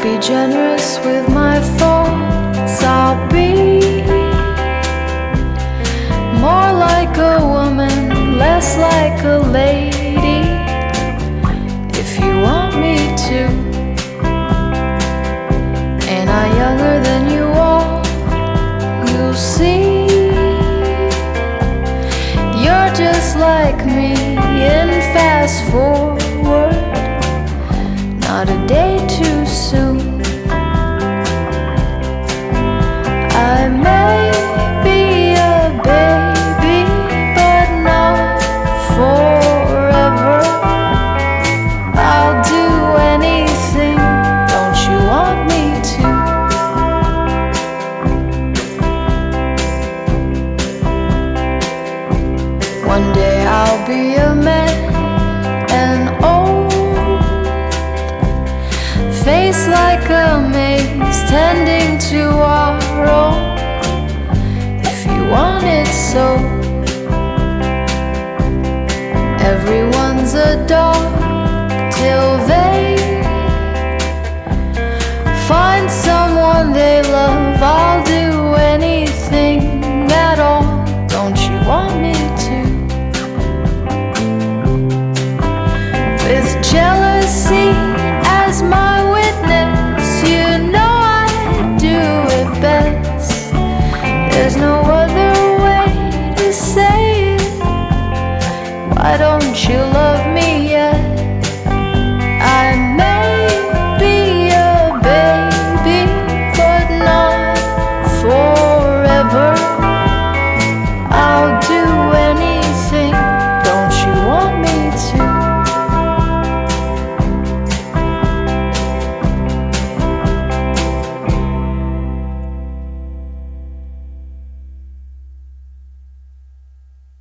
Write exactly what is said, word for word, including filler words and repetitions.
be generous with my thoughts. I'll be more like a woman, less like a lady, if you want me to. And I'm younger than you are, you'll see. You're just like me in fast forward, not a day too soon. I may be a baby, but not forever. I'll do anything, don't you want me to? One day I'll be a man and old, face like a maze tending to our own, if you want it so. Everyone's a dog till they find someone they love. I'll do anything at all, don't you want me to? With jealousy as my witness, you know I do it best. There's no other way to say it. Why don't you